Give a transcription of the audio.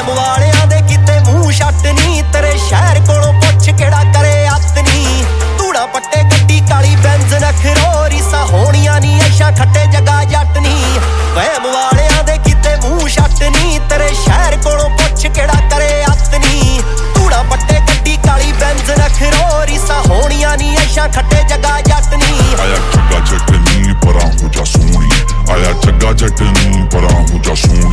ਵਹਿਮ ਵਾਲਿਆਂ ਦੇ ਕਿਤੇ ਮੂੰਹ ਛੱਟ ਨੀ ਤੇਰੇ ਸ਼ਹਿਰ ਕੋਲੋਂ ਪੁੱਛ ਕਿਹੜਾ ਕਰੇ ਅੱਤ ਨੀ ਧੂੜਾ ਪੱਟੇ ਗੱਡੀ ਕਾਲੀ ਬੈਂਜ਼ ਨਖਰੋ ਰੀਸਾਂ ਹੋਣੀਆਂ ਨੀ ਐਸ਼ਾ ਖੱਟੇ ਜਗਾ ਜੱਟ ਨੀ ਵਹਿਮ ਵਾਲਿਆਂ ਦੇ ਕਿਤੇ ਮੂੰਹ ਛੱਟ ਨੀ ਤੇਰੇ ਸ਼ਹਿਰ ਕੋਲੋਂ ਪੁੱਛ ਕਿਹੜਾ ਕਰੇ ਅੱਤ ਨੀ ਧੂੜਾ ਪੱਟੇ ਗੱਡੀ ਕਾਲੀ ਬੈਂਜ਼ ਨਖਰੋ ਰੀਸਾਂ ਹੋਣੀਆਂ ਨੀ ਐਸ਼ਾ ਖੱਟੇ ਜਗਾ ਜੱਟ ਨੀ ਆਇਆ ਜੱਗਾ ਜੱਟ ਨੀ ਪਰਾਂ ਹੋ ਜਾ ਸੋਹਣੀ ਆਇਆ ਜੱਗਾ ਜੱਟ ਨੀ ਪਰਾਂ ਹੋ ਜਾ ਸੋਹਣੀ